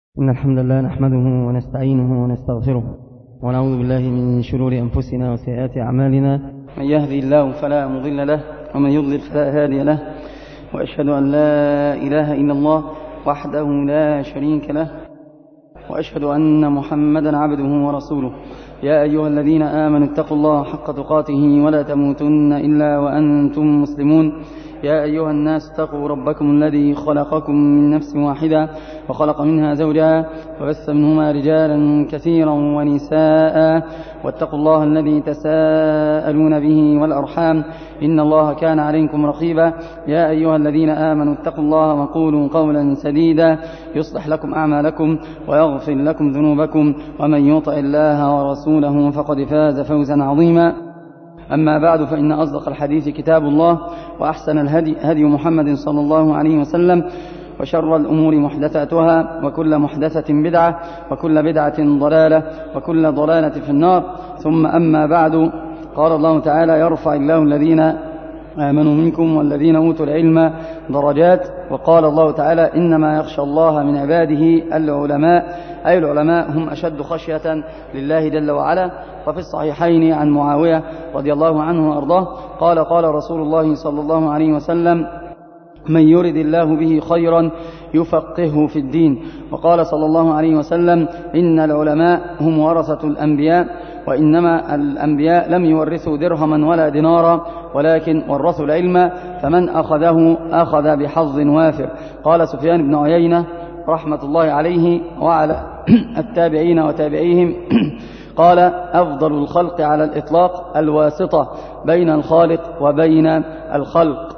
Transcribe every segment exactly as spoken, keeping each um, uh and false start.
إن الحمد لله نحمده ونستعينه ونستغفره ونعوذ بالله من شرور أنفسنا وسيئات أعمالنا. من يهدي الله فلا مضل له ومن يضلل فلا هادي له، وأشهد أن لا إله إلا الله وحده لا شريك له، وأشهد أن محمدا عبده ورسوله. يا أيها الذين آمنوا اتقوا الله حق تقاته ولا تموتن إلا وأنتم مسلمون. يا أيها الناس اتقوا ربكم الذي خلقكم من نفس واحدة وخلق منها زوجها وبث منهما رجالا كثيرا ونساء، واتقوا الله الذي تساءلون به والأرحام إن الله كان عليكم رقيبا. يا أيها الذين آمنوا اتقوا الله وقولوا قولا سديدا يصلح لكم أعمالكم ويغفر لكم ذنوبكم، ومن يطع الله ورسوله فقد فاز فوزا عظيما. أما بعد، فإن أصدق الحديث كتاب الله، وأحسن الهدي هدي محمد صلى الله عليه وسلم، وشر الأمور محدثاتها، وكل محدثة بدعة، وكل بدعة ضلالة، وكل ضلالة في النار. ثم أما بعد، قال الله تعالى: يرفع الله الذين آمنوا منكم والذين أوتوا العلم درجات. وقال الله تعالى: إنما يخشى الله من عباده العلماء، أي العلماء هم أشد خشية لله جل وعلا. وفي الصحيحين عن معاوية رضي الله عنه وأرضاه قال: قال رسول الله صلى الله عليه وسلم: من يرد الله به خيرا يفقهه في الدين. وقال صلى الله عليه وسلم: إن العلماء هم ورثة الأنبياء، وإنما الأنبياء لم يورثوا درهما ولا دينارا، ولكن ورثوا العلم، فمن أخذه أخذ بحظ وافر. قال سفيان بن عيينة رحمة الله عليه وعلى التابعين وتابعيهم قال: أفضل الخلق على الإطلاق الواسطة بين الخالق وبين الخلق.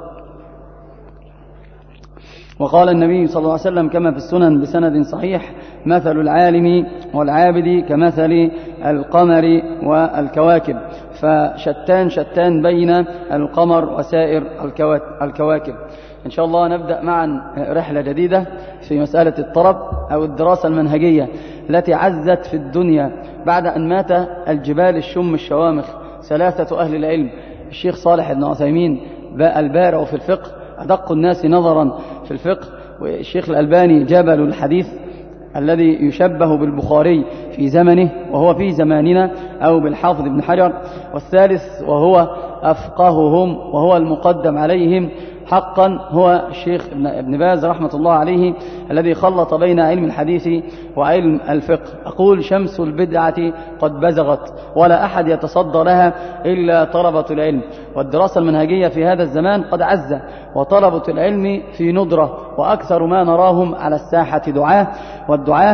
وقال النبي صلى الله عليه وسلم كما في السنن بسند صحيح: مثل العالم والعابد كمثل القمر والكواكب، فشتان شتان بين القمر وسائر الكواكب. إن شاء الله نبدأ معا رحلة جديدة في مسألة الطرب أو الدراسة المنهجية التي عزت في الدنيا بعد أن مات الجبال الشم الشوامخ ثلاثة أهل العلم: الشيخ صالح بن عثيمين البارع في الفقه، أدق الناس نظرا في الفقه، والشيخ الألباني جبل الحديث الذي يشبه بالبخاري في زمنه وهو في زماننا، أو بالحافظ ابن حجر. والثالث وهو أفقههم وهو المقدم عليهم حقا هو الشيخ ابن باز رحمة الله عليه، الذي خلط بين علم الحديث وعلم الفقه. أقول: شمس البدعة قد بزغت، ولا أحد يتصدى لها إلا طلبة العلم. والدراسة المنهجية في هذا الزمان قد عز، وطلبة العلم في ندرة، وأكثر ما نراهم على الساحة دعاة، والدعاة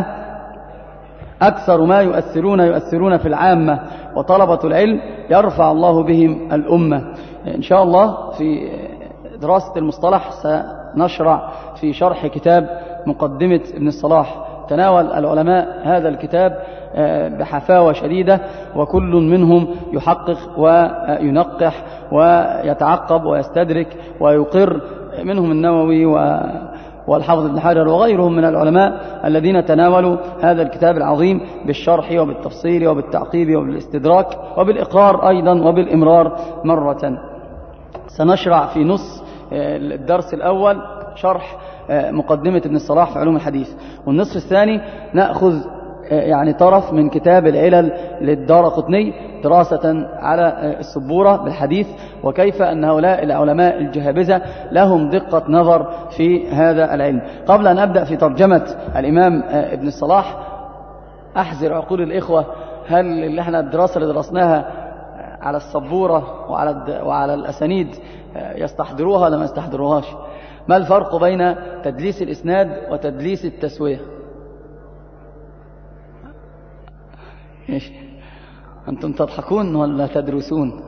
أكثر ما يؤثرون يؤثرون في العامة، وطلبة العلم يرفع الله بهم الأمة. إن شاء الله في دراسة المصطلح سنشرع في شرح كتاب مقدمة ابن الصلاح. تناول العلماء هذا الكتاب بحفاوة شديدة، وكل منهم يحقق وينقح ويتعقب ويستدرك ويقر، منهم النووي والحافظ ابن حجر وغيرهم من العلماء الذين تناولوا هذا الكتاب العظيم بالشرح وبالتفصيل وبالتعقيب وبالاستدراك وبالإقرار أيضا وبالإمرار مرة. سنشرع في نص الدرس الأول شرح مقدمة ابن الصلاح في علوم الحديث، والنصف الثاني نأخذ يعني طرف من كتاب العلل للدارقطني دراسة على السبورة بالحديث، وكيف أن هؤلاء العلماء الجهابذة لهم دقة نظر في هذا العلم. قبل أن أبدأ في ترجمة الإمام ابن الصلاح أحذر عقول الإخوة: هل اللي احنا الدراسة اللي درسناها على السبورة وعلى وعلى الأسانيد يستحضروها ولا ما يستحضروهاش؟ ما الفرق بين تدليس الإسناد وتدليس التسوية؟ إيش أنتم تضحكون ولا تدرسون؟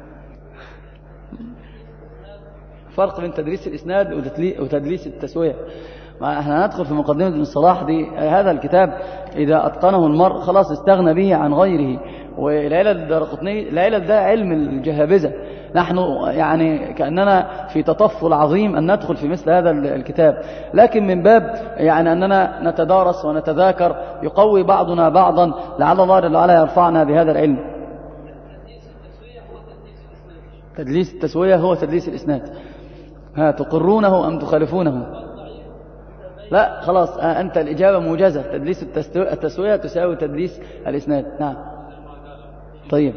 فرق بين تدليس الإسناد وتدليس التسوية. ما احنا ندخل في مقدمة ابن الصلاح دي. هذا الكتاب إذا أتقنه المرء خلاص استغنى به عن غيره. والعلل الدارقطني، العلل ده علم الجهابذة. نحن يعني كأننا في تطفل عظيم أن ندخل في مثل هذا الكتاب، لكن من باب يعني أننا نتدارس ونتذاكر، يقوي بعضنا بعضا، لعل الله جل وعلا يرفعنا بهذا العلم. تدليس التسوية هو تدليس الإسناد. ها تقرونه أم تخالفونه؟ لا خلاص أنت الإجابة موجزة، تدليس التسوية تساوي تدليس الإسناد. نعم. طيب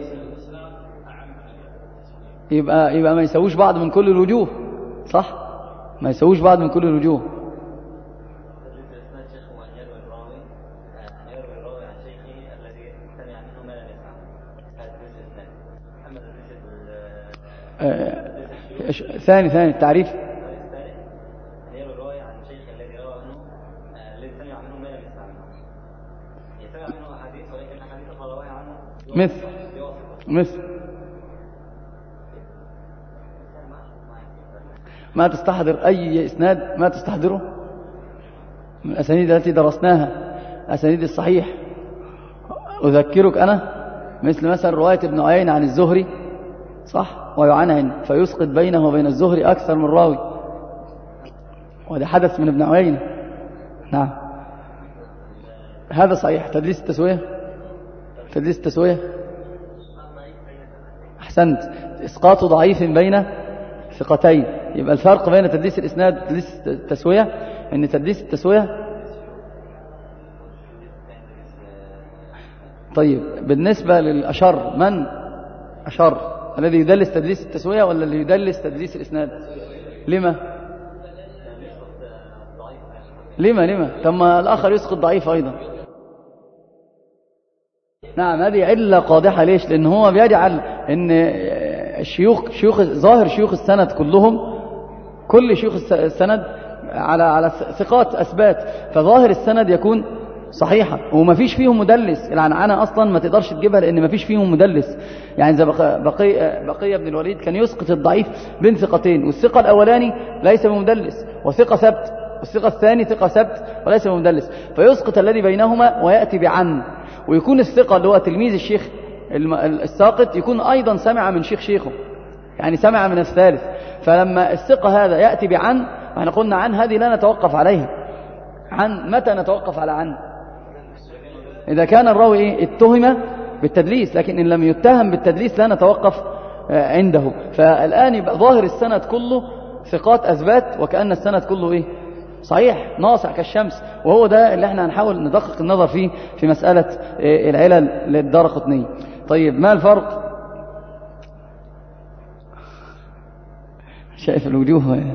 يبقى يبقى ما يسويش بعض من كل الوجوه، صح؟ ما يسويش بعض من كل الوجوه. آه ثاني ثاني التعريف مثل مثل ما تستحضر أي إسناد ما تستحضره من الأسانيد التي درسناها، أسانيد الصحيح. أذكرك أنا مثل مثلا رواية ابن عيينة عن الزهري، صح، ويعنعن فيسقط بينه وبين الزهري أكثر من راوي، وهذا حدث من ابن عيينة. نعم هذا صحيح. تدليس التسوية، تدليس التسوية أحسنت، إسقاط ضعيف بين ثقتين. يبقى الفرق بين تدليس الإسناد وتدليس التسوية أن تدليس التسوية. طيب بالنسبة للأشر، من أشر، الذي يدلس تدليس التسوية ولا اللي يدلس تدليس الإسناد؟ لما لما لما ثم الآخر يسقط ضعيف أيضا. نعم هذه علة قادحة. ليش؟ لأن هو بيجعل أن الشيوخ شيوخ ظاهر شيوخ السند كلهم، كل شيوخ السند على على ثقات أثبات، فظاهر السند يكون صحيحة وما فيش فيهم مدلس. العنعنة أصلا ما تقدرش تجيبها لأن ما فيش فيهم مدلس. يعني زي بقية بقية بن الوليد كان يسقط الضعيف بين ثقتين، والثقة الأولاني ليس بمدلس وثقة ثبت، والثقة الثاني ثقة ثبت وليس بمدلس، فيسقط الذي بينهما ويأتي بعن، ويكون الثقة اللي هو تلميذ الشيخ الساقط يكون أيضا سمع من شيخ شيخه، يعني سمع من الثالث. فلما الثقة هذا يأتي بعن، احنا قلنا عن هذه لا نتوقف عليها. عن متى نتوقف على عن؟ إذا كان الراوي إيه؟ اتهم بالتدليس، لكن إن لم يتهم بالتدليس لا نتوقف عنده. فالآن يبقى ظاهر السند كله ثقات أثبات، وكأن السند كله إيه؟ صحيح ناصع كالشمس. وهو ده اللي احنا هنحاول ندقق النظر فيه في مسألة العلل للدارقطني. طيب ما الفرق؟ شايف الوجوه؟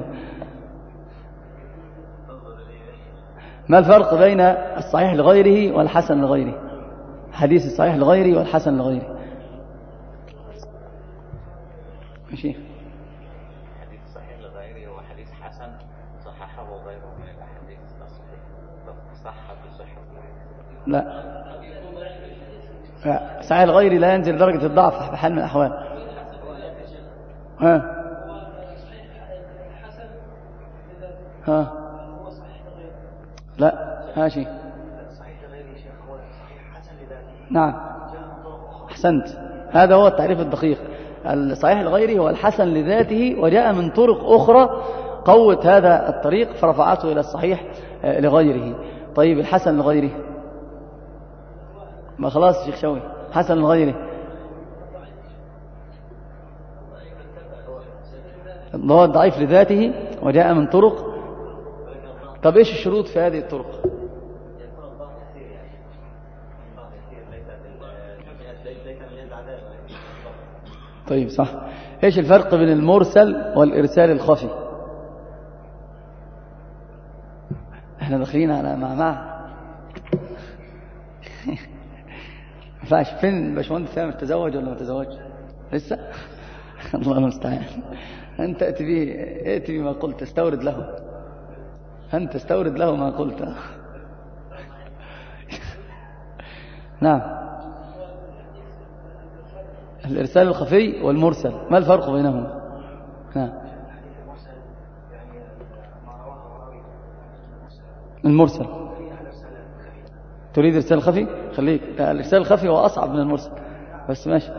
ما الفرق بين الصحيح لغيره والحسن لغيره؟ حديث الصحيح لغيره والحسن لغيره. ماشي. حديث صحيح لغيره هو حديث حسن صححه غيره من الاحاديث الصحيحه، صح بصحه. لا لا صحيح لغيره لا ينزل درجة الضعف بحال من الأحوال. ها ها لا ماشي. نعم أحسنت، هذا هو التعريف الدقيق. الصحيح لغيره هو الحسن لذاته وجاء من طرق أخرى قوت هذا الطريق فرفعته إلى الصحيح لغيره. طيب الحسن لغيره ما خلاص شيخ شوي، حسن لغيره هو الضعيف لذاته وجاء من طرق. طب ايش الشروط في هذه الطرق؟ طيب صح. ايش الفرق بين المرسل والارسال الخفي؟ احنا داخلين على مع مع فاش فين باشمهندس سامر، تزوج ولا ما تزوجش لسه؟ الله المستعان. انت اتي به اتي بما قلت، استورد له، أنت استورد له ما قلت. نعم الإرسال الخفي والمرسل ما الفرق بينهما؟ نعم المرسل تريد إرسال خفي؟ خليك الإرسال الخفي هو أصعب من المرسل بس ماشي.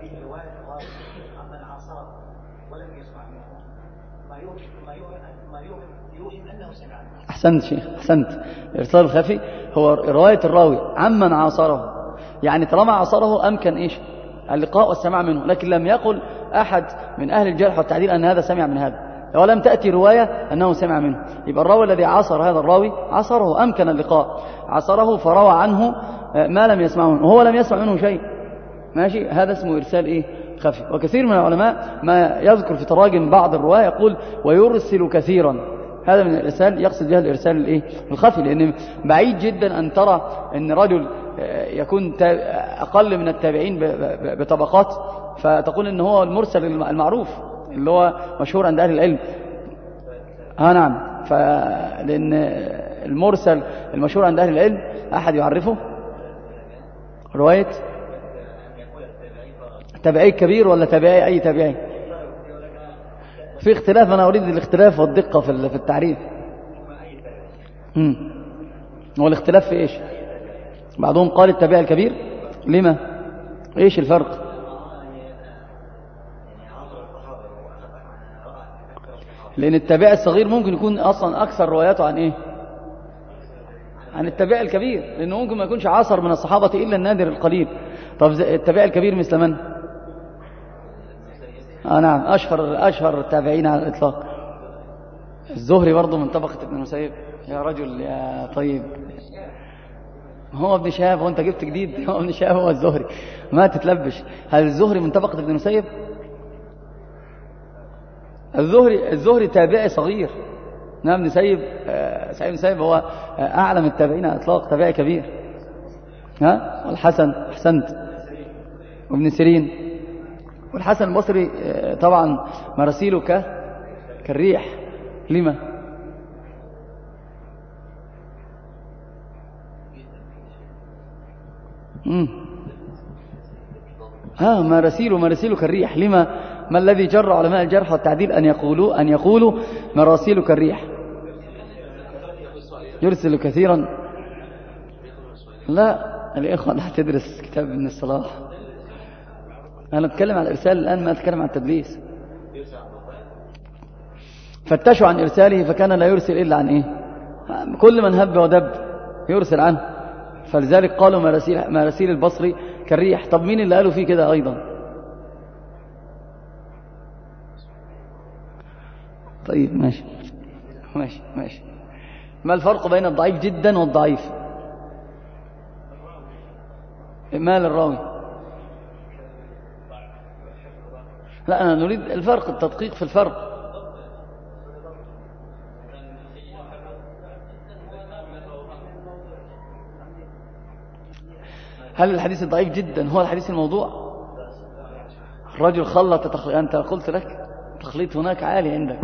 أحسنت شيخ أحسنت. الإرسال الخفي هو رواية الراوي عمن عاصره، يعني طالما عاصره أمكن إيش اللقاء والسماع منه، لكن لم يقل أحد من أهل الجرح والتعديل أن هذا سمع من هذا، ولم تأتي رواية أنه سمع منه. يبقى الراوي الذي عاصر هذا الراوي عاصره، أمكن اللقاء، عاصره فروى عنه ما لم يسمع منه وهو لم يسمع منه شيء، ماشي، هذا اسمه إرسال إيه؟ خفي. وكثير من العلماء ما يذكر في تراجم بعض الرواية يقول ويرسل كثيرا، هذا من الإرسال يقصد بها الإرسال الإيه؟ الخفي، لأن بعيد جدا أن ترى أن رجل يكون أقل من التابعين بطبقات فتقول أنه هو المرسل المعروف اللي هو مشهور عند أهل العلم. ها نعم، فلأن المرسل المشهور عند أهل العلم أحد يعرفه رواية تابعي كبير ولا تابعي أي تابعي؟ في اختلاف، أنا أريد الاختلاف والدقة في التعريف. امم هو الاختلاف في إيش؟ بعضهم قال التابعي الكبير، لما؟ إيش الفرق؟ لأن التابعي الصغير ممكن يكون أصلا أكثر رواياته عن إيه؟ عن التابعي الكبير، لأنه ممكن ما يكونش عاصر من الصحابة إلا النادر القليل. طب التابعي الكبير مثل من؟ آه نعم، أشهر أشهر التابعين على الإطلاق الزهري برضه من طبقة ابن المسيب. يا رجل يا طيب، هو ابن شهاب، هو أنت جبت جديد؟ هو ابن شهاب هو الزهري، ما تتلبش. هل الزهري من طبقة ابن المسيب؟ الزهري الزهري تابعي صغير، نعم. ابن سيب آه سعيد بن سيب هو آه أعلم التابعين على الإطلاق، تابعي كبير. ها، والحسن أحسنت، وابن سيرين، والحسن البصري آه طبعا مراسيله ك كالريح. لما؟ امم ها مراسيله مراسيله كالريح. لما؟ ما الذي جر علماء الجرح والتعديل أن يقولوا أن يقولوا مراسيل كالريح؟ يرسل كثيرا. لا، الإخوة لا تدرس كتاب ابن الصلاح، أنا أتكلم عن الإرسال الآن، ما أتكلم عن التدليس. فتشوا عن إرساله فكان لا يرسل إلا عن إيه؟ كل من هب ودب يرسل عنه، فلذلك قالوا مراسيل, مراسيل البصري كالريح. طب مين اللي قالوا فيه كده أيضا؟ طيب ماشي ماشي ماشي. ما الفرق بين الضعيف جدا والضعيف؟ مال الراوي. لا، أنا نريد الفرق، التدقيق في الفرق. هل الحديث الضعيف جدا هو الحديث الموضوع؟ الرجل خلط تخ... أنت قلت لك تخليط هناك عالي عندك.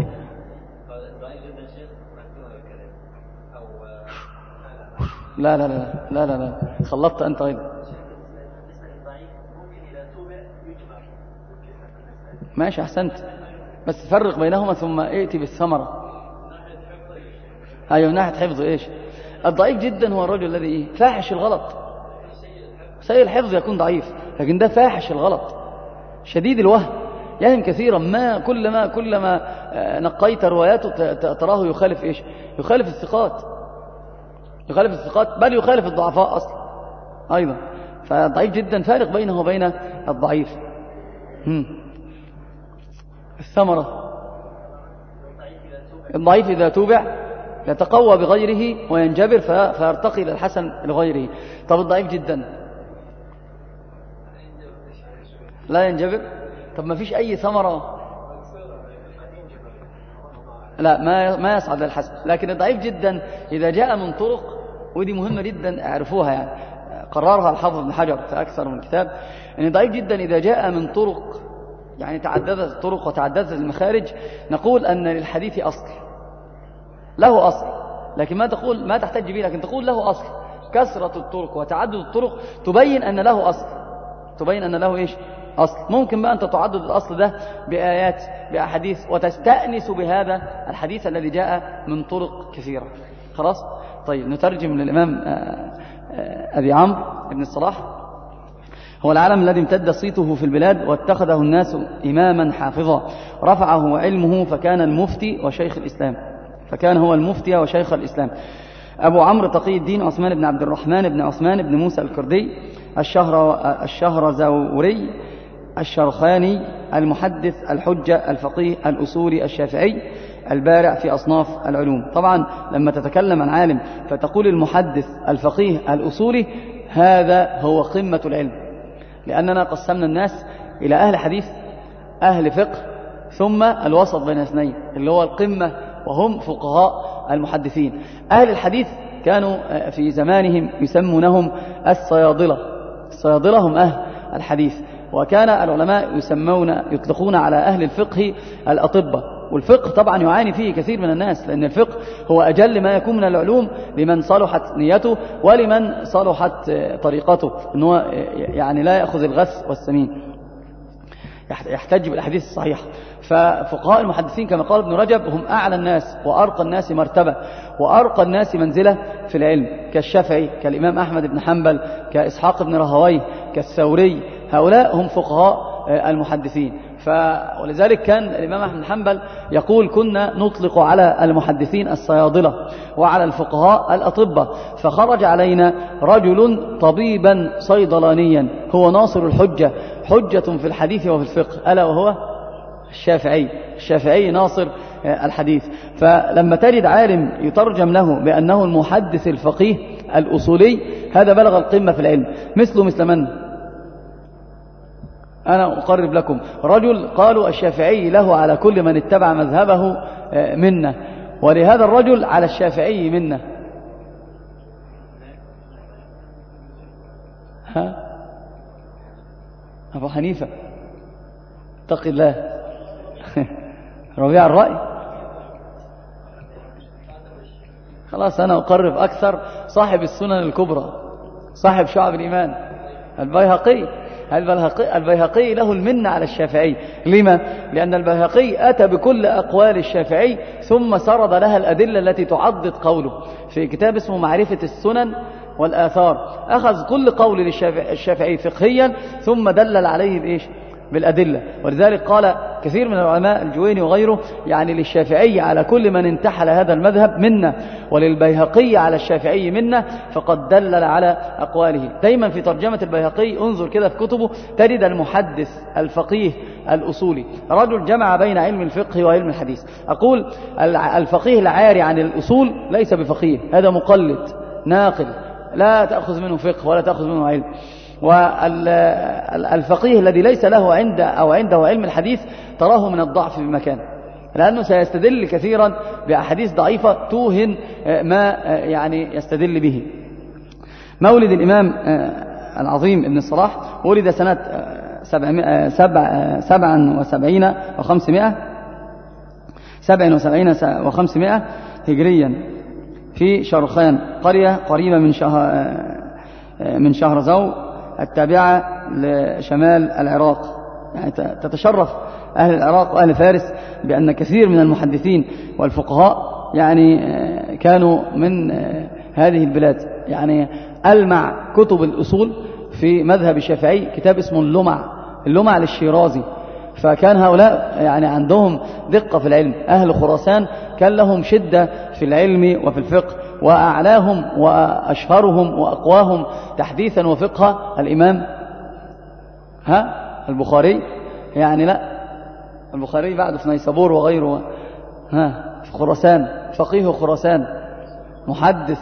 لا لا لا لا لا لا خلطت أنت أيضا. ماشي أحسنت، بس فرق بينهما ثم ائتي بالثمرة. أيوة، من ناحية حفظه إيش؟ الضعيف جدا هو الرجل الذي إيه؟ فاحش الغلط. سيء الحفظ يكون ضعيف، لكن ده فاحش الغلط شديد الوهم، يهم كثيرا، ما كلما كلما نقيت رواياته تراه يخالف إيش؟ يخالف الثقات، يخالف الثقات، بل يخالف الضعفاء أصلا أيضا. فضعيف جدا فارق بينه وبين الضعيف. هم. الثمرة، الضعيف إذا توبع يتقوى بغيره وينجبر فيرتقي إلى الحسن لغيره. طب الضعيف جدا لا ينجبر؟ طب ما فيش أي ثمرة، لا ما ما يصعد للحسن. لكن الضعيف جدا إذا جاء من طرق، ودي مهمة جدا اعرفوها، يعني قررها الحافظ ابن حجر في أكثر من كتاب، أن ضعيف جدا إذا جاء من طرق، يعني تعددت الطرق وتعددت المخارج، نقول أن للحديث أصل، له أصل، لكن ما تقول ما تحتج به، لكن تقول له أصل. كثرة الطرق وتعدد الطرق تبين أن له أصل، تبين أن له إيش؟ أصل. ممكن بقى أنت تعدد الأصل ده بآيات بأحاديث وتستأنس بهذا الحديث الذي جاء من طرق كثيرة. خلاص؟ طيب نترجم للإمام أبي عمرو بن الصلاح. هو العالم الذي امتد صيته في البلاد واتخذه الناس إماما حافظا، رفعه علمه فكان المفتي وشيخ الإسلام، فكان هو المفتي وشيخ الإسلام. أبو عمرو تقي الدين عثمان بن عبد الرحمن بن عثمان بن موسى الكردي الشهر الشهرزوري الشرخاني المحدث الحجة الفقيه الأصولي الشافعي البارع في أصناف العلوم. طبعا لما تتكلم عن عالم فتقول المحدث الفقيه الأصولي، هذا هو قمة العلم، لأننا قسمنا الناس إلى أهل حديث، أهل فقه، ثم الوسط بين اثنين اللي هو القمة وهم فقهاء المحدثين. أهل الحديث كانوا في زمانهم يسمونهم الصيادلة. الصيادلة هم أهل الحديث، وكان العلماء يسمون يطلقون على أهل الفقه الأطباء. والفقه طبعا يعاني فيه كثير من الناس، لأن الفقه هو أجل ما يكون من العلوم لمن صلحت نيته ولمن صلحت طريقته، أنه يعني لا يأخذ الغث والسمين، يحتج بالأحاديث الصحيحة. ففقهاء المحدثين كما قال ابن رجب هم أعلى الناس وأرقى الناس مرتبة وأرقى الناس منزلة في العلم، كالشافعي، كالإمام أحمد بن حنبل، كإسحاق بن راهويه، كالثوري. هؤلاء هم فقهاء المحدثين. ف... ولذلك كان الإمام أحمد بن حنبل يقول كنا نطلق على المحدثين الصيادلة وعلى الفقهاء الأطباء، فخرج علينا رجل طبيبا صيدلانيا هو ناصر الحجة، حجة في الحديث وفي الفقه، ألا وهو الشافعي. الشافعي ناصر الحديث. فلما تجد عالم يترجم له بأنه المحدث الفقيه الأصولي، هذا بلغ القمة في العلم. مثله مثل من؟ أنا أقرب لكم رجل قالوا الشافعي له على كل من اتبع مذهبه منه، ولهذا الرجل على الشافعي منه. ها؟ أبو حنيفة اتق الله. ربيع الرأي. خلاص أنا أقرب أكثر. صاحب السنن الكبرى، صاحب شعب الإيمان، البيهقي. البيهقي, البيهقي له المنة على الشافعي. لما؟ لأن البيهقي أتى بكل أقوال الشافعي ثم سرد لها الأدلة التي تعضد قوله في كتاب اسمه معرفة السنن والآثار. أخذ كل قول للشافعي فقهيا ثم دلل عليه بإيش؟ بالأدلة. ولذلك قال كثير من العلماء الجويني وغيره يعني للشافعي على كل من انتحل هذا المذهب منا، وللبيهقي على الشافعي منا، فقد دلل على أقواله. دايما في ترجمة البيهقي انظر كده في كتبه تجد المحدث الفقيه الأصولي، رجل جمع بين علم الفقه وعلم الحديث. أقول الفقيه العاري عن الأصول ليس بفقيه، هذا مقلد ناقل لا تأخذ منه فقه ولا تأخذ منه علم. والفقيه الذي ليس له عند أو عنده علم الحديث تراه من الضعف بمكان، لأنه سيستدل كثيرا بأحاديث ضعيفة توهن ما يعني يستدل به. مولد الإمام العظيم ابن الصلاح ولد سنة سبعا وسبعين وخمسمائة سبعا وسبعين وخمسمائة هجريا في شرخان، قرية قريبة من شهر من شهرزو التابعة لشمال العراق. يعني تتشرف أهل العراق وأهل فارس بأن كثير من المحدثين والفقهاء يعني كانوا من هذه البلاد. يعني ألمع كتب الأصول في مذهب الشافعي كتاب اسمه اللمع، اللمع للشيرازي. فكان هؤلاء يعني عندهم دقة في العلم. أهل خراسان كان لهم شدة في العلم وفي الفقه، وأعلاهم وأشهرهم وأقواهم تحديثا وفقها الإمام ها البخاري. يعني لا، البخاري بعده في نيسابور وغيره، ها في خراسان، فقيه خراسان، محدث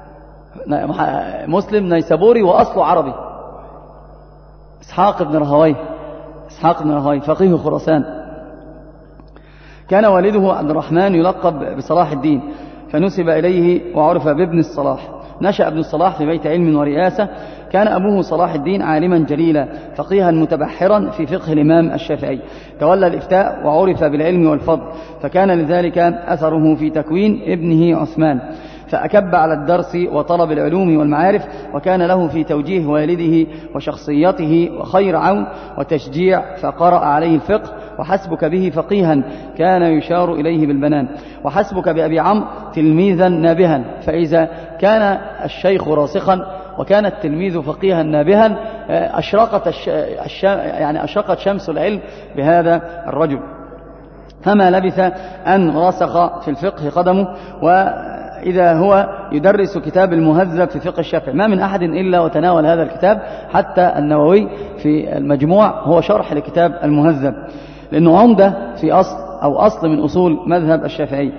مسلم نيسابوري وأصله عربي، إسحاق بن راهويه، إسحاق بن راهويه فقيه خراسان. كان والده عبد الرحمن يلقب بصلاح الدين فنسب إليه وعرف بابن الصلاح. نشأ ابن الصلاح في بيت علم ورئاسة. كان أبوه صلاح الدين عالما جليلا فقيها متبحرا في فقه الإمام الشافعي، تولى الإفتاء وعرف بالعلم والفضل، فكان لذلك أثره في تكوين ابنه عثمان، فأكب على الدرس وطلب العلوم والمعارف، وكان له في توجيه والده وشخصيته وخير عون وتشجيع، فقرأ عليه الفقه. وحسبك به فقيها كان يشار إليه بالبنان، وحسبك بأبي عمرو تلميذا نابها. فإذا كان الشيخ راسخا وكان التلميذ فقيها نابها أشرقت, الش... يعني أشرقت شمس العلم بهذا الرجل. فما لبث أن رسخ في الفقه قدمه، و إذا هو يدرس كتاب المهذب في فقه الشافعي، ما من أحد إلا وتناول هذا الكتاب، حتى النووي في المجموع هو شرح لكتاب المهذب، لأنه عمدة في أصل أو أصل من أصول مذهب الشافعي.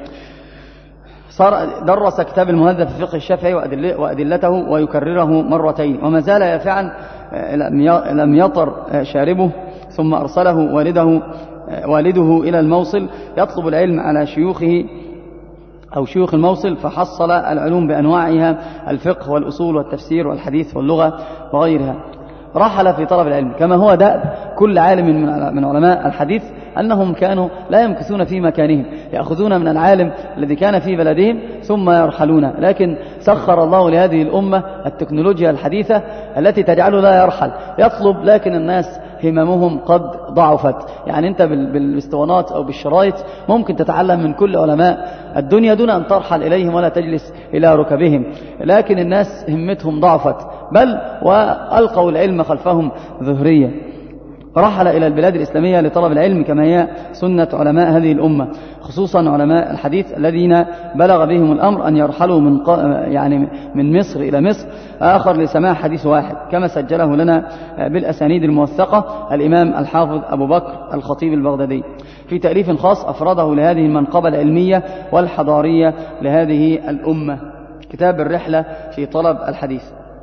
صار درس كتاب المهذب في فقه الشافعي وأدلته ويكرره مرتين، وما زال يفعل، لم يطر شاربه، ثم أرسله والده والده إلى الموصل يطلب العلم على شيوخه أو شيوخ الموصل، فحصل العلوم بأنواعها، الفقه والأصول والتفسير والحديث واللغة وغيرها. رحل في طلب العلم، كما هو دأب كل عالم من علماء الحديث أنهم كانوا لا يمكثون في مكانهم، يأخذون من العالم الذي كان في بلدهم ثم يرحلون. لكن سخر الله لهذه الأمة التكنولوجيا الحديثة التي تجعله لا يرحل، يطلب، لكن الناس هممهم قد ضعفت. يعني أنت بالاسطوانات أو بالشرايط ممكن تتعلم من كل علماء الدنيا دون أن ترحل إليهم ولا تجلس إلى ركبهم، لكن الناس همتهم ضعفت، بل وألقوا العلم خلفهم ظهريا. رحل إلى البلاد الإسلامية لطلب العلم كما هي سنة علماء هذه الأمة، خصوصا علماء الحديث الذين بلغ بهم الأمر أن يرحلوا من يعني من مصر إلى مصر، آخر لسماع حديث واحد، كما سجله لنا بالأسانيد الموثقة الإمام الحافظ أبو بكر الخطيب البغدادي في تأليف خاص أفرده لهذه المنقبة العلمية والحضارية لهذه الأمة، كتاب الرحلة في طلب الحديث.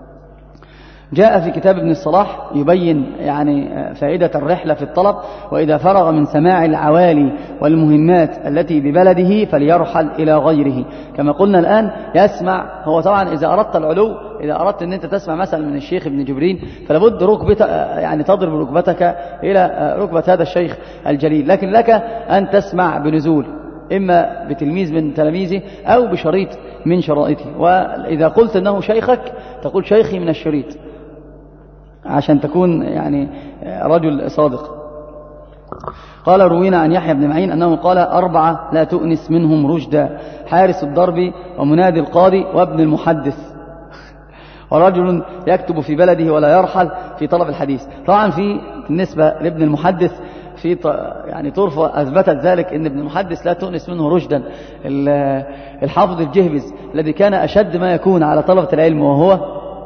جاء في كتاب ابن الصلاح يبين يعني فائدة الرحلة في الطلب، وإذا فرغ من سماع العوالي والمهمات التي ببلده فليرحل إلى غيره. كما قلنا الآن يسمع، هو طبعا إذا أردت العلو، إذا أردت أن أنت تسمع مثلا من الشيخ ابن جبرين فلابد ركبت يعني تضرب ركبتك إلى ركبة هذا الشيخ الجليل، لكن لك أن تسمع بنزول، إما بتلميذ من تلاميذه أو بشريط من شرائطه. وإذا قلت أنه شيخك تقول شيخي من الشريط عشان تكون يعني رجل صادق. قال روينا عن يحيى بن معين أنه قال أربعة لا تؤنس منهم رشدا: حارس الضرب ومنادي القاضي وابن المحدث، ورجل يكتب في بلده ولا يرحل في طلب الحديث. طبعا في بالنسبة لابن المحدث في يعني طرفة أثبتت ذلك، أن ابن المحدث لا تؤنس منه رشدا. الحافظ الجهبز الذي كان أشد ما يكون على طلبة العلم وهو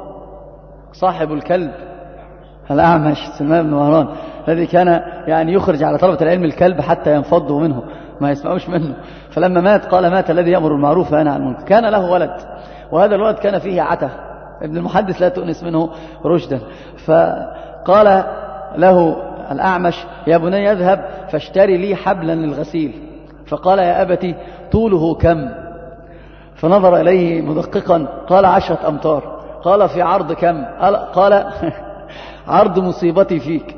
صاحب الكلب الأعمش سلمان بن مهران، الذي كان يعني يخرج على طلبة العلم الكلب حتى ينفضوا منه ما يسمعوش منه، فلما مات قال مات الذي يأمر بالمعروف وينهى عن المنكر. كان له ولد، وهذا الولد كان فيه عته، ابن المحدث لا تؤنس منه رشدا. فقال له الأعمش: يا بني اذهب فاشتري لي حبلا للغسيل. فقال: يا أبتي طوله كم؟ فنظر إليه مدققا، قال: عشرة أمتار. قال: في عرض كم؟ قال: عرض مصيبتي فيك.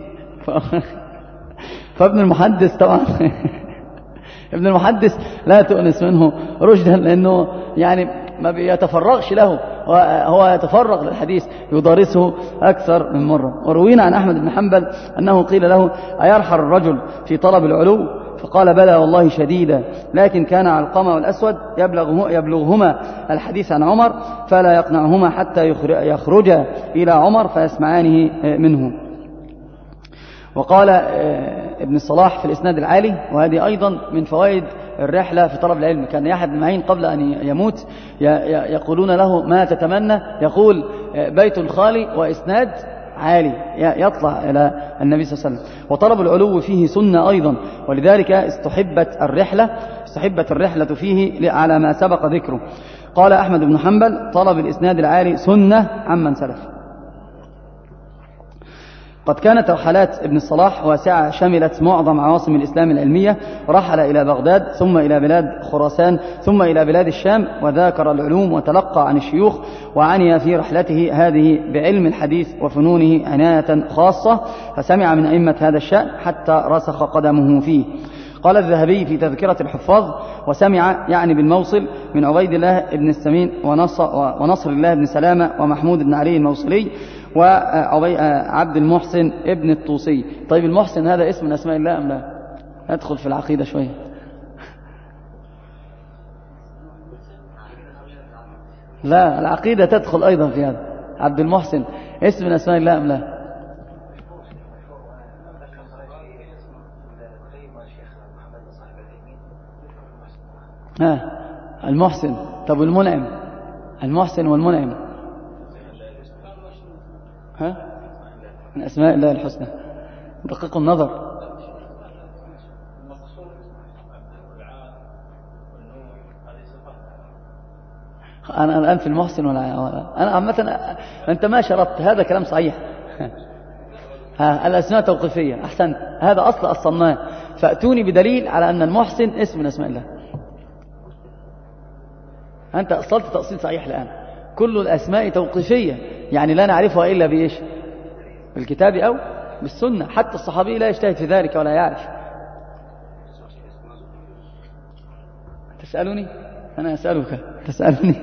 فابن المحدث طبعا ابن المحدث لا تؤنس منه رشدا، لأنه يعني ما بيتفرغش له، هو يتفرغ للحديث يدارسه أكثر من مرة. وروينا عن أحمد بن حنبل أنه قيل له: أيرحل الرجل في طلب العلو؟ فقال: بلى والله شديدا، لكن كان علقمة والأسود يبلغه يبلغهما الحديث عن عمر فلا يقنعهما حتى يخرجا إلى عمر فيسمعانه منه. وقال ابن الصلاح في الإسناد العالي، وهذه أيضا من فوائد الرحلة في طلب العلم، كان يحيى بن معين قبل أن يموت يقولون له: ما تتمنى؟ يقول: بيت خالي وإسناد عالي، يطلع إلى النبي صلى الله عليه وسلم. وطلب العلو فيه سنة أيضا، ولذلك استحبت الرحلة استحبت الرحلة فيه على ما سبق ذكره. قال أحمد بن حنبل: طلب الإسناد العالي سنة عمن سلف. قد كانت رحلات ابن الصلاح واسعة، شملت معظم عواصم الإسلام العلمية، رحل إلى بغداد ثم إلى بلاد خراسان ثم إلى بلاد الشام، وذاكر العلوم وتلقى عن الشيوخ، وعني في رحلته هذه بعلم الحديث وفنونه عناية خاصة، فسمع من أئمة هذا الشأن حتى رسخ قدمه فيه. قال الذهبي في تذكرة الحفاظ: وسمع يعني بالموصل من عبيد الله بن السمين ونصر الله بن سلامة ومحمود بن علي الموصلي وعبد المحسن ابن الطوسي. طيب المحسن هذا اسم من أسماء الله أم لا؟ أدخل في العقيدة شوية. لا، العقيدة تدخل أيضا في هذا. عبد المحسن اسم من أسماء الله أم لا؟ ها المحسن طب والمنعم؟ المحسن والمنعم ها؟ من أسماء الله الحسنى. دقيق النظر. أنا الآن في المحسن ولا أنا عامة؟ أنت ما شرطت، هذا كلام صحيح. ها الأسماء توقيفية، أحسنت، هذا أصل الصماء. فأتوني بدليل على أن المحسن اسم من أسماء الله. أنت أصلت تأصيل صحيح الآن. كل الأسماء توقيفية، يعني لا نعرفها إلا بإيش؟ بالكتاب أو بالسنة. حتى الصحابي لا يجتهد في ذلك ولا يعرف. تسألني أنا أسألك، تسألني.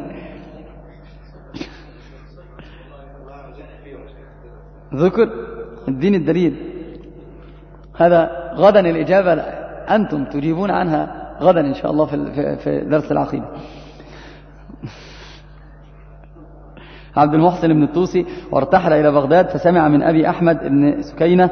ذكر الدين الدليل هذا غدا الإجابة، أنتم تجيبون عنها غدا إن شاء الله في في درس العقيدة. عبد المحسن بن الطوسي وارتحل إلى بغداد فسمع من أبي أحمد بن سكينة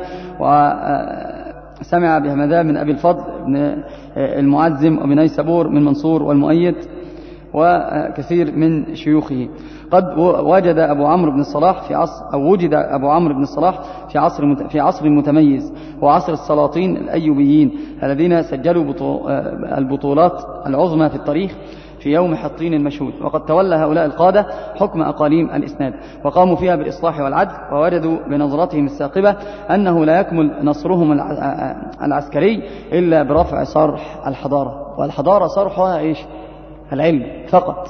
وسمع بهمذان من أبي الفضل بن المعزم وبن نيسابور من منصور والمؤيد وكثير من شيوخه. قد وجد أبو عمرو بن الصلاح في عصر أو وجد أبو عمرو بن الصلاح في عصر في عصر متميز، وعصر السلاطين الأيوبيين الذين سجلوا البطولات العظمى في التاريخ في يوم حطين المشهود. وقد تولى هؤلاء القادة حكم أقاليم الإسناد وقاموا فيها بالإصلاح والعدل، ووجدوا بنظرتهم الثاقبة أنه لا يكمل نصرهم العسكري إلا برفع صرح الحضارة، والحضارة صرحها إيش؟ العلم فقط.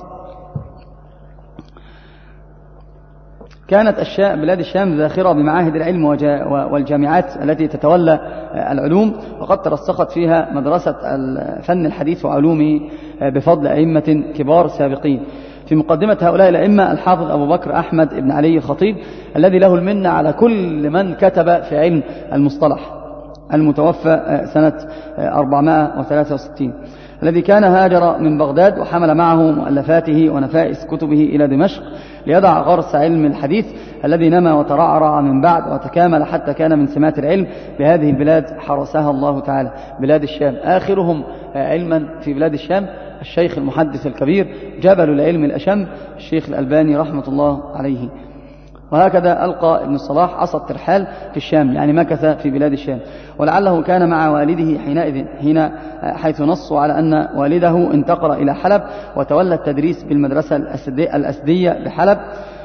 كانت الشام بلاد الشام ذاخرة بمعاهد العلم والجامعات التي تتولى العلوم، وقد ترسخت فيها مدرسة فن الحديث وعلومه بفضل أئمة كبار سابقين. في مقدمة هؤلاء الأئمة الحافظ أبو بكر أحمد بن علي الخطيب الذي له المنة على كل من كتب في علم المصطلح، المتوفى سنة أربعمائة وثلاثة وستين، الذي كان هاجر من بغداد وحمل معه مؤلفاته ونفائس كتبه إلى دمشق ليضع غرس علم الحديث الذي نمى وترعرع من بعد وتكامل حتى كان من سمات العلم بهذه البلاد حرسها الله تعالى، بلاد الشام. آخرهم علما في بلاد الشام الشيخ المحدث الكبير جبل العلم الأشم الشيخ الألباني رحمة الله عليه. وهكذا ألقى ابن الصلاح عصا الترحال في الشام، يعني مكث في بلاد الشام، ولعله كان مع والده حينئذ هنا حيث نصوا على أن والده انتقل إلى حلب وتولى التدريس بالمدرسة الأسدية بحلب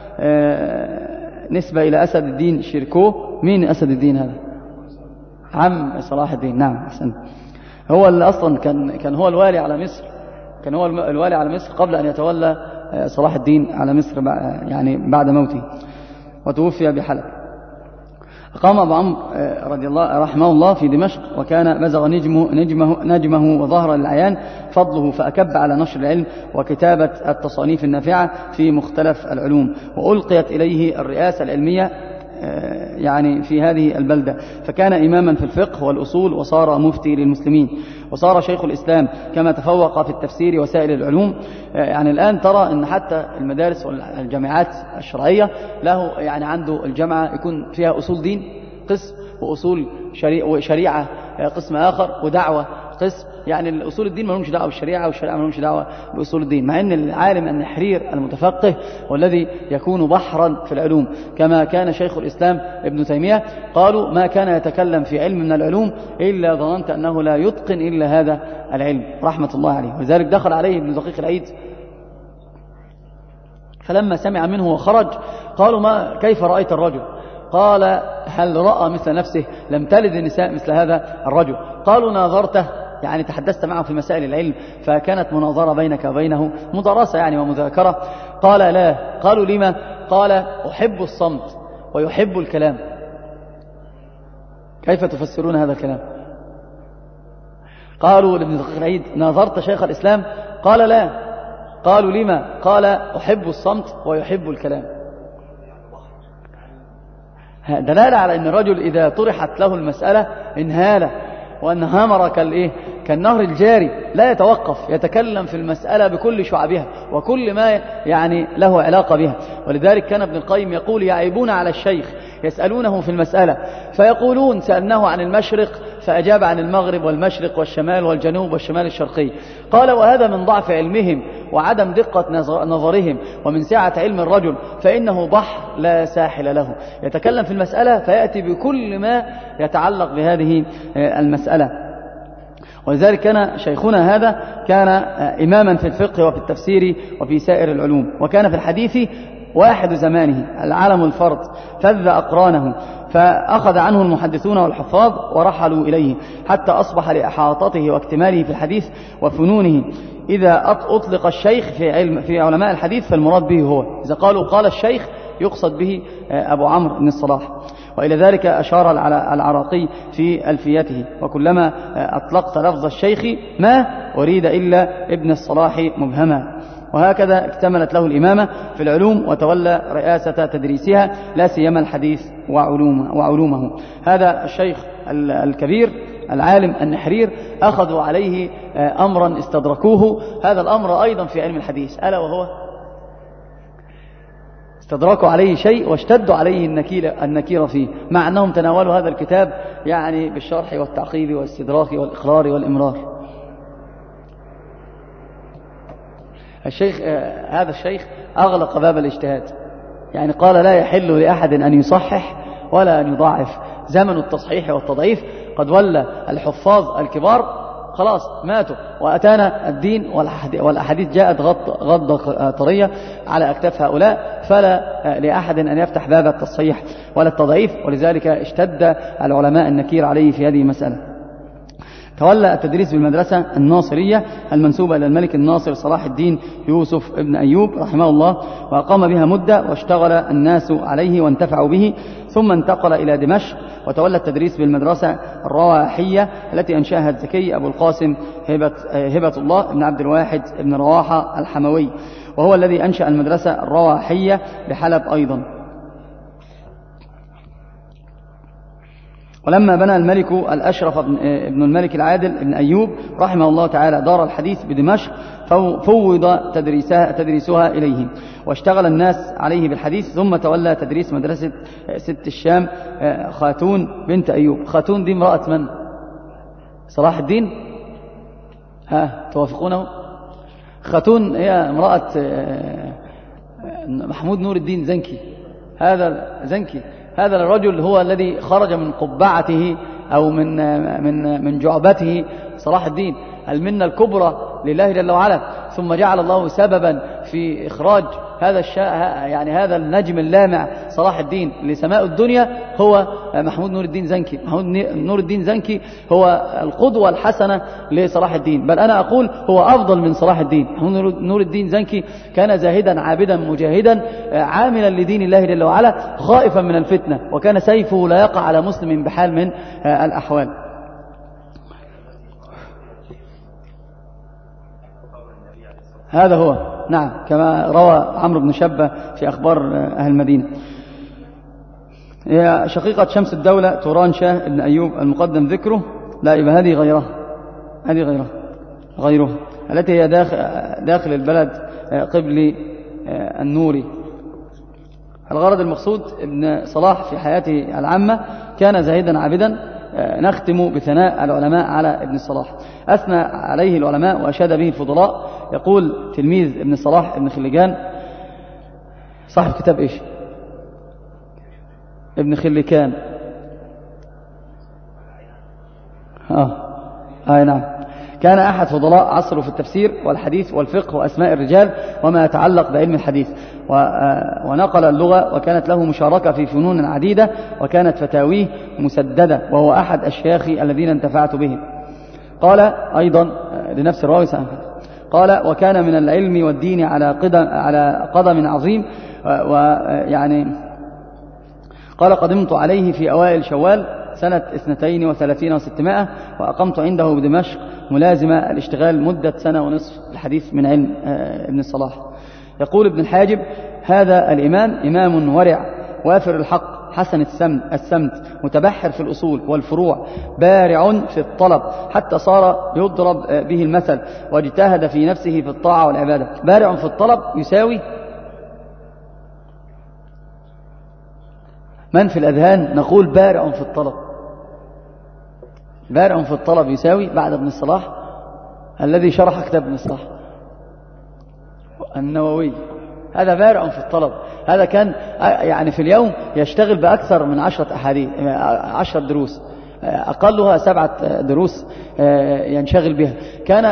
نسبة إلى أسد الدين شيركو. مين أسد الدين هذا؟ عم صلاح الدين. نعم أحسن. هو اللي أصلا كان كان هو الوالي على مصر، كان هو الوالي على مصر قبل أن يتولى صلاح الدين على مصر يعني بعد موته، وتوفي بحلب. قام أبو عمرو رضي الله رحمه الله في دمشق، وكان بزغ نجمه, نجمه, نجمه وظهر للعيان فضله، فأكب على نشر العلم وكتابة التصانيف النافعة في مختلف العلوم، وألقيت إليه الرئاسة العلمية يعني في هذه البلدة، فكان إماما في الفقه والأصول وصار مفتي للمسلمين، وصار شيخ الإسلام كما تفوق في التفسير وسائل العلوم. يعني الآن ترى أن حتى المدارس والجامعات الشرعية له يعني عنده الجامعة يكون فيها أصول دين قسم، وأصول شريعة قسم آخر، ودعوة قسم. يعني الأصول الدين ما لهمش دعوة بالشريعة، والشريعة ما لهمش دعوة بأصول الدين، مع أن العالم النحرير المتفقه والذي يكون بحرا في العلوم كما كان شيخ الإسلام ابن تيمية. قالوا ما كان يتكلم في علم من العلوم إلا ظننت أنه لا يتقن إلا هذا العلم رحمة الله عليه. ولذلك دخل عليه ابن دقيق العيد فلما سمع منه وخرج قالوا ما كيف رأيت الرجل؟ قال هل رأى مثل نفسه؟ لم تلد النساء مثل هذا الرجل. قالوا ناظرته، يعني تحدثت معه في مسائل العلم، فكانت مناظرة بينك وبينه، مدرسة يعني ومذاكرة. قال لا. قالوا لما؟ قال أحب الصمت ويحب الكلام. كيف تفسرون هذا الكلام؟ قالوا لابن دقيق العيد ناظرت شيخ الإسلام؟ قال لا. قالوا لما؟ قال أحب الصمت ويحب الكلام. دلالة على أن الرجل إذا طرحت له المسألة انهاله، وأن هامر كالإيه؟ كالنهر الجاري لا يتوقف، يتكلم في المسألة بكل شعبها وكل ما يعني له علاقة بها. ولذلك كان ابن القيم يقول يعيبون على الشيخ يسألونه في المسألة فيقولون سألناه عن المشرق فأجاب عن المغرب والمشرق والشمال والجنوب والشمال الشرقي. قال وهذا من ضعف علمهم وعدم دقة نظرهم ومن سعة علم الرجل، فإنه بحر لا ساحل له، يتكلم في المسألة فيأتي بكل ما يتعلق بهذه المسألة. ولذلك كان شيخنا هذا كان إماما في الفقه وفي التفسير وفي سائر العلوم، وكان في الحديث واحد زمانه العالم الفرد فذ أقرانه، فأخذ عنه المحدثون والحفاظ ورحلوا إليه حتى أصبح لإحاطته واكتماله في الحديث وفنونه. إذا أطلق الشيخ في, علم في علماء الحديث فالمراد به هو، إذا قالوا قال الشيخ يقصد به أبو عمرو بن الصلاح. وإلى ذلك أشار العراقي في ألفيته: وكلما أطلقت لفظ الشيخ ما أريد إلا ابن الصلاح مبهما. وهكذا اكتملت له الإمامة في العلوم وتولى رئاسة تدريسها لا سيما الحديث وعلومه, وعلومه. هذا الشيخ الكبير العالم النحرير أخذوا عليه أمرا استدركوه، هذا الأمر أيضا في علم الحديث، ألا وهو استدركوا عليه شيء واشتدوا عليه النكير, النكير فيه، مع أنهم تناولوا هذا الكتاب يعني بالشرح والتعقيب والاستدراك والإقرار والإمرار. الشيخ هذا الشيخ أغلق باب الاجتهاد، يعني قال لا يحل لأحد أن يصحح ولا أن يضاعف. زمن التصحيح والتضعيف قد ولى الحفاظ الكبار خلاص ماتوا، وأتانا الدين والأحاديث جاءت غضة طرية على أكتاف هؤلاء، فلا لأحد أن يفتح باب التصحيح ولا التضعيف. ولذلك اشتد العلماء النكير عليه في هذه المسألة. تولى التدريس بالمدرسة الناصرية المنسوبة إلى الملك الناصر صلاح الدين يوسف ابن أيوب رحمه الله، وأقام بها مدة واشتغل الناس عليه وانتفعوا به، ثم انتقل إلى دمشق وتولى التدريس بالمدرسة الرواحية التي أنشأها الزكي أبو القاسم هبة, هبة الله بن عبد الواحد بن رواحة الحموي، وهو الذي أنشأ المدرسة الرواحية بحلب أيضا. ولما بنى الملك الأشرف ابن الملك العادل ابن أيوب رحمه الله تعالى دار الحديث بدمشق، فوض تدريسها, تدريسها إليه، واشتغل الناس عليه بالحديث، ثم تولى تدريس مدرسة ست الشام خاتون بنت أيوب. خاتون دي امرأة من؟ صلاح الدين؟ ها توافقونه؟ خاتون هي امرأة محمود نور الدين زنكي. هذا زنكي هذا الرجل هو الذي خرج من قبعته أو من من من جعبته صلاح الدين، المنة الكبرى لله جل وعلا، ثم جعل الله سببا في إخراج هذا الشاء يعني هذا النجم اللامع صلاح الدين لسماء الدنيا هو محمود نور الدين زنكي. محمود نور الدين زنكي هو القدوة الحسنة لصلاح الدين، بل أنا أقول هو أفضل من صلاح الدين. محمود نور الدين زنكي كان زاهدا عابدا مجاهدا عاملا لدين الله جل وعلا خائفا من الفتنة، وكان سيفه لا يقع على مسلم بحال من الأحوال. هذا هو نعم كما روى عمرو بن شبة في أخبار أهل المدينة. هي شقيقة شمس الدولة توران شاه بن أيوب المقدم ذكره، لا يبقى هذه غيرها، هذه غيرها غيرها التي هي داخل, داخل البلد قبل النوري. الغرض المقصود ابن صلاح في حياته العامة كان زاهدا عابدا. نختم بثناء العلماء على ابن صلاح، أثنى عليه العلماء وأشاد به الفضلاء. يقول تلميذ ابن صلاح ابن خليجان صاحب كتاب إيش؟ ابن خليكان. آه آه نعم. كان أحد فضلاء عصره في التفسير والحديث والفقه وأسماء الرجال وما يتعلق بعلم الحديث، ونقل اللغة، وكانت له مشاركة في فنون عديدة، وكانت فتاويه مسددة، وهو أحد أشياخي الذين انتفعت بهم. قال أيضا لنفس الراوي قال وكان من العلم والدين على قدم, على قدم عظيم، ويعني قال قدمت عليه في أوائل شوال سنة اثنتين وثلاثين وستمائة، وأقمت عنده بدمشق ملازمة الاشتغال مدة سنة ونصف الحديث من علم ابن الصلاح. يقول ابن الحاجب هذا الإمام إمام ورع وافر الحق حسن السمت متبحر في الأصول والفروع، بارع في الطلب حتى صار يضرب به المثل، واجتهد في نفسه في الطاعة والعبادة. بارع في الطلب يساوي من في الأذهان نقول بارع في الطلب. بارع في الطلب يساوي بعد ابن الصلاح الذي شرح كتاب ابن الصلاح النووي، هذا بارع في الطلب. هذا كان يعني في اليوم يشتغل بأكثر من عشرة أحاديث عشرة دروس، أقلها سبعة دروس ينشغل بها. كان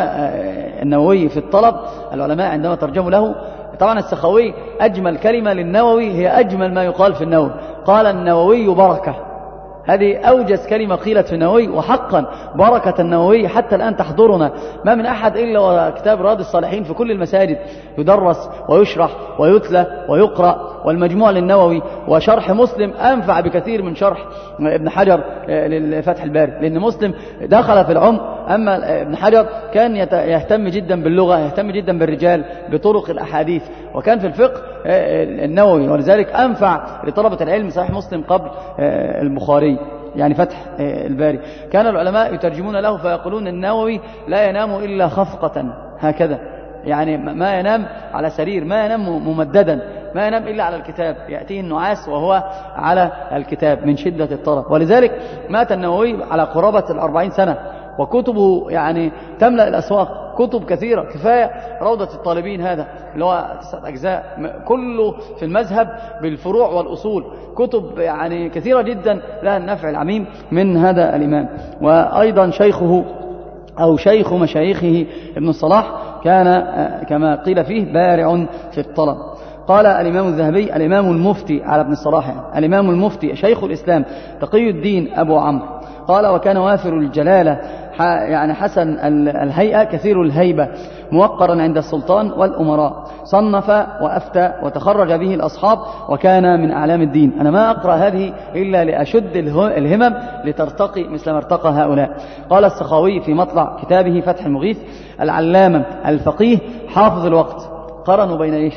النووي في الطلب، العلماء عندما ترجموا له، طبعا السخاوي أجمل كلمة للنووي هي أجمل ما يقال في النووي، قال النووي بركة. هذه أوجز كلمة قيلت في النووي، وحقا بركة النووي حتى الآن تحضرنا. ما من أحد إلا وكتاب رياض الصالحين في كل المساجد يدرس ويشرح ويتلى ويقرأ، والمجموع للنووي وشرح مسلم أنفع بكثير من شرح ابن حجر للفتح الباري، لأن مسلم دخل في العمق، أما ابن حجر كان يهتم جدا باللغة، يهتم جدا بالرجال، بطرق الأحاديث، وكان في الفقه النووي، ولذلك أنفع لطلبة العلم صحيح مسلم قبل البخاري، يعني فتح الباري. كان العلماء يترجمون له فيقولون النووي لا ينام إلا خفقة هكذا، يعني ما ينام على سرير، ما ينام ممددا، ما ينام إلا على الكتاب، يأتيه النعاس وهو على الكتاب من شدة الطرب. ولذلك مات النووي على قرابة الأربعين سنة، وكتبه يعني تملأ الأسواق، كتب كثيرة، كفاية روضة الطالبين هذا اللي هو تسعة أجزاء كله في المذهب بالفروع والأصول، كتب يعني كثيرة جدا لها النفع العميم من هذا الإمام. وأيضا شيخه أو شيخ مشايخه ابن الصلاح كان كما قيل فيه بارع في الطلب. قال الإمام الذهبي الإمام المفتي على ابن الصلاح، يعني الإمام المفتي شيخ الإسلام تقي الدين أبو عمرو، قال وكان وافر الجلالة يعني حسن الهيئة كثير الهيبة، موقرا عند السلطان والأمراء، صنف وأفتى وتخرج به الأصحاب، وكان من أعلام الدين. أنا ما أقرأ هذه إلا لأشد الهمم لترتقي مثل ما ارتقى هؤلاء. قال السخاوي في مطلع كتابه فتح المغيث العلامة الفقيه حافظ الوقت. قرنوا بين إيش؟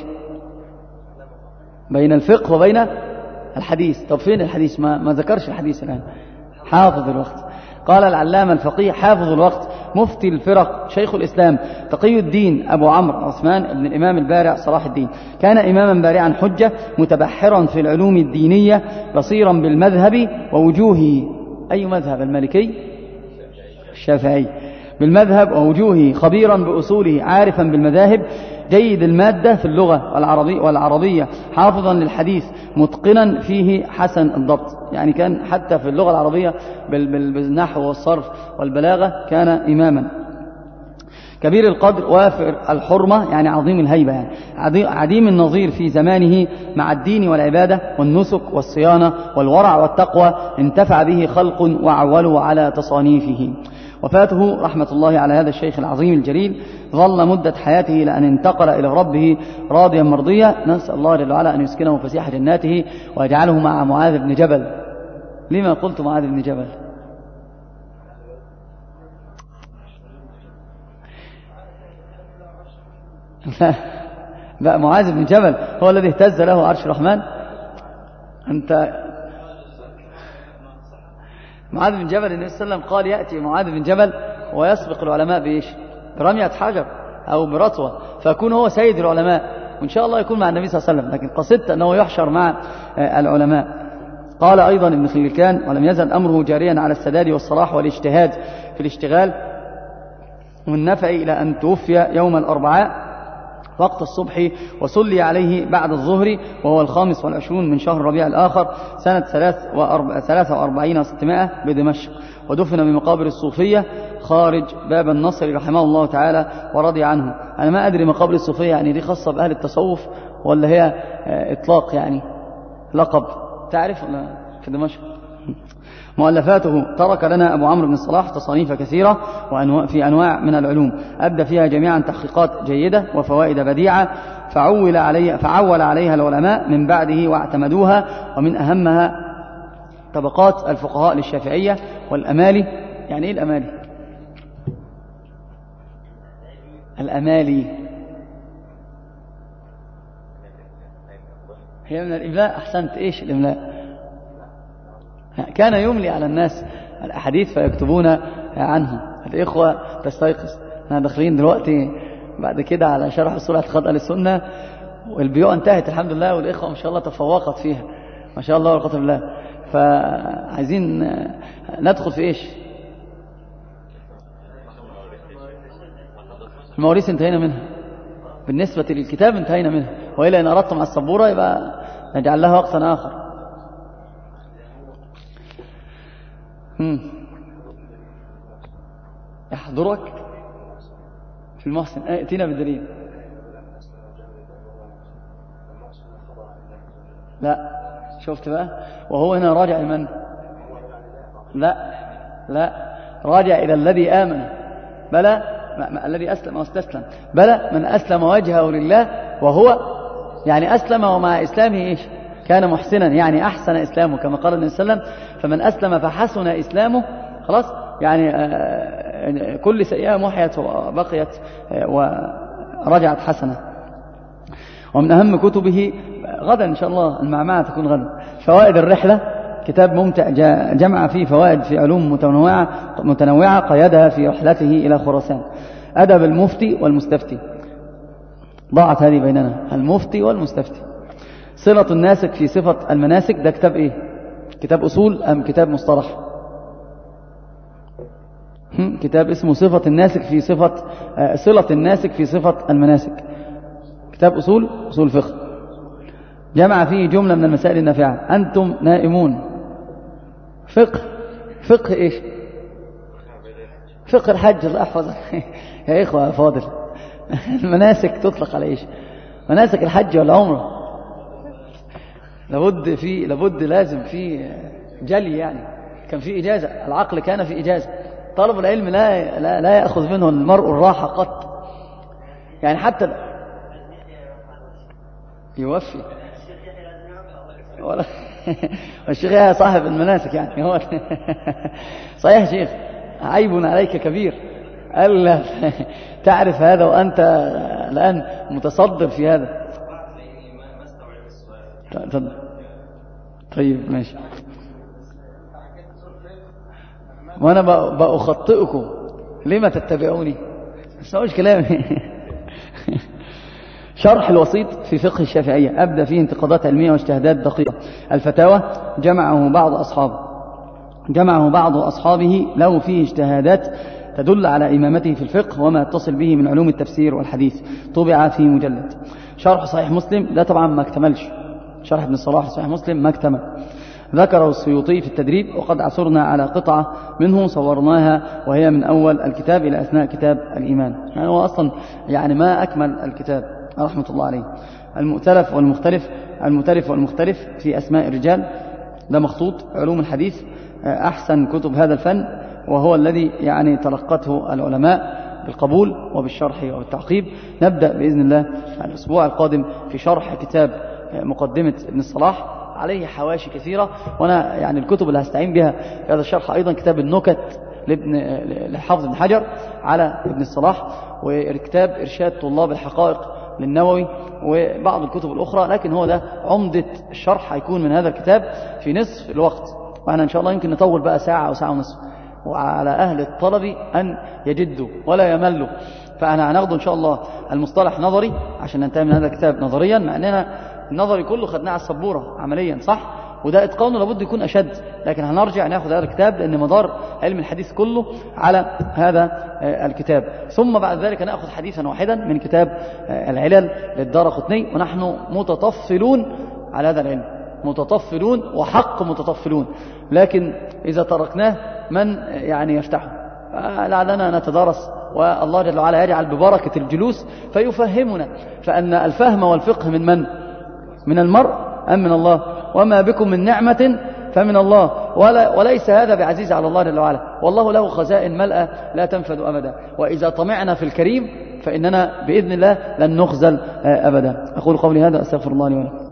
بين الفقه وبين الحديث. طب فين الحديث؟ ما, ما ذكرش الحديث الآن. حافظ الوقت. قال العلامة الفقيه حافظ الوقت مفتي الفرق شيخ الإسلام تقي الدين أبو عمرو عثمان بن الإمام البارع صلاح الدين، كان إماما بارعا حجة متبحرا في العلوم الدينية بصيرا بالمذهب ووجوهه. أي مذهب؟ المالكي الشافعي. بالمذهب ووجوهه خبيرا بأصوله عارفا بالمذاهب جيد المادة في اللغة والعربية, والعربية حافظا للحديث متقنا فيه حسن الضبط، يعني كان حتى في اللغة العربية بالنحو والصرف والبلاغة كان إماما. كبير القدر وافر الحرمة، يعني عظيم الهيبة، يعني عديم النظير في زمانه مع الدين والعبادة والنسك والصيانة والورع والتقوى، انتفع به خلق وعولوا على تصانيفه. وفاته رحمة الله على هذا الشيخ العظيم الجليل، ظل مدة حياته لأن انتقل إلى ربه راضيا مرضيا. نسأل الله جل وعلا أن يسكنه فسيح جناته ويجعله مع معاذ بن جبل. لما قلت معاذ بن جبل؟ لا بقى معاذ بن جبل هو الذي اهتز له عرش الرحمن. أنت معاذ بن جبل النبي صلى الله عليه وسلم قال يأتي معاذ بن جبل ويسبق العلماء بإيش؟ برمية حجر أو برطوة، فيكون هو سيد العلماء، وإن شاء الله يكون مع النبي صلى الله عليه وسلم، لكن قصدت أنه يحشر مع العلماء. قال أيضا ابن خلكان ولم يزل أمره جاريا على السداد والصلاح والاجتهاد في الاشتغال والنفع إلى أن توفي يوم الأربعاء وقت الصبح، وصلي عليه بعد الظهر وهو الخامس والعشرون من شهر ربيع الآخر سنة ثلاثة وأربعين وستمائة بدمشق، ودفن بمقابر الصوفية خارج باب النصر رحمه الله تعالى ورضي عنه. أنا ما أدري مقابر الصوفية يعني دي خاصة بأهل التصوف ولا هي إطلاق يعني لقب، تعرف في دمشق؟ مؤلفاته ترك لنا أبو عمرو بن الصلاح تصانيف كثيرة في أنواع من العلوم، أبدى فيها جميعا تحقيقات جيدة وفوائد بديعة، فعول, علي فعول عليها العلماء من بعده واعتمدوها، ومن أهمها طبقات الفقهاء للشافعية والأمالي. يعني إيه الأمالي؟ الأمالي هي من الإملاء. أحسنت. إيش الإملاء؟ كان يملي على الناس الأحاديث فيكتبون عنه. الإخوة تستيقظ، احنا داخلين دلوقتي بعد كده على شرح أصول اعتقاد أهل السنة، والبيوع انتهت الحمد لله، والإخوة ما شاء الله تفوقت فيها، ما شاء الله والقدر بالله. فعايزين ندخل في إيش؟ المواريث انتهينا منها، بالنسبة للكتاب انتهينا منها، وإلا إن أردتم على السبورة يبقى نجعل لها وقتا آخر. هم. يحضرك في المحسن، ائتنا بالدليل. لا شفت بقى، وهو هنا راجع لمن؟ لا لا راجع إلى الذي آمن، بلى الذي أسلم واستسلم، بلى من أسلم وجهه لله وهو يعني أسلم ومع إسلامه إيش؟ كان محسنا، يعني أحسن إسلامه كما قال النبي صلى الله عليه وسلم: فمن أسلم فحسن إسلامه، خلاص يعني كل سيئة محيت وبقيت ورجعت حسنة. ومن أهم كتبه غدا إن شاء الله المعمعة تكون غدا، فوائد الرحلة، كتاب ممتع جمع فيه فوائد في علوم متنوعة متنوعة قيدها في رحلته إلى خراسان. أدب المفتي والمستفتي، ضاعت هذه بيننا، المفتي والمستفتي. صلة الناسك في صفة المناسك، ده كتاب إيه؟ كتاب أصول أم كتاب مصطلح؟ كتاب اسمه صفة الناسك في صفة صلة الناسك في صفة المناسك، كتاب أصول أصول فقه، جمع فيه جملة من المسائل النافعة. أنتم نائمون، فقه فقه إيش؟ فقه الحج، الله يحفظك يا إخوة فاضل. المناسك تطلق على إيش؟ مناسك الحج والعمرة، لابد في لابد لازم في جلي، يعني كان في إجازة، العقل كان في إجازة. طالب العلم لا لا, لا يأخذ منه المرء الراحة قط، يعني حتى يوفي ولا الشيخ يا صاحب المناسك يعني هو صحيح شيخ، عيب عليك كبير ألا تعرف هذا وأنت الآن متصدر في هذا. طيب ماشي، وأنا بأخطئكم لما تتبعوني؟ مش كلامي. شرح الوسيط في فقه الشافعية، أبدأ فيه انتقادات علمية واجتهادات دقيقة. الفتاوى جمعه بعض أصحابه جمعه بعض أصحابه له فيه اجتهادات تدل على إمامته في الفقه وما يتصل به من علوم التفسير والحديث، طبع في مجلد. شرح صحيح مسلم ده طبعا ما اكتملش، شرح ابن الصلاح صحيح مسلم ما اكتمل، ذكره السيوطي في التدريب، وقد عثرنا على قطعة منه صورناها وهي من أول الكتاب إلى أثناء كتاب الإيمان، يعني هو أصلا يعني ما أكمل الكتاب رحمة الله عليه. المؤتلف والمختلف، المؤتلف والمختلف في أسماء الرجال، ده مخطوط علوم الحديث، أحسن كتب هذا الفن، وهو الذي يعني تلقته العلماء بالقبول وبالشرح وبالتعقيب. نبدأ بإذن الله الأسبوع القادم في شرح كتاب مقدمة ابن الصلاح، عليه حواشي كثيرة، وأنا يعني الكتب اللي هستعين بها في هذا الشرح أيضا كتاب النكت لابن لحافظ بن حجر على ابن الصلاح، وكتاب إرشاد طلاب الحقائق للنووي، وبعض الكتب الأخرى، لكن هو ده عمدة الشرح هيكون من هذا الكتاب في نصف الوقت، وأنا إن شاء الله يمكن نطول بقى ساعة أو ساعة ونصف، وعلى أهل الطلب أن يجدوا ولا يملوا. فأنا هناخده إن شاء الله المصطلح نظري عشان ننتهي من هذا الكتاب نظريا، مع أننا النظري كله خدناه على السبورة عمليا صح، وده إتقانه لابد يكون أشد، لكن هنرجع ناخذ هذا الكتاب لأن مدار علم الحديث كله على هذا الكتاب. ثم بعد ذلك نأخذ حديثا واحدا من كتاب العلل للدارقطني، ونحن متطفلون على هذا العلم، متطفلون وحق متطفلون، لكن إذا تركناه من يعني يفتحه؟ لعلنا نتدارس، والله جل وعلا يجعل ببركة الجلوس فيفهمنا، فأن الفهم والفقه من من؟ من المرء أم من الله؟ وما بكم من نعمة فمن الله، ولا وليس هذا بعزيز على الله جل وعلا، والله له خزائن ملأة لا تنفذ أبدا، وإذا طمعنا في الكريم فإننا بإذن الله لن نخزل أبدا. أقول قولي هذا، أستغفر الله لي ولكم.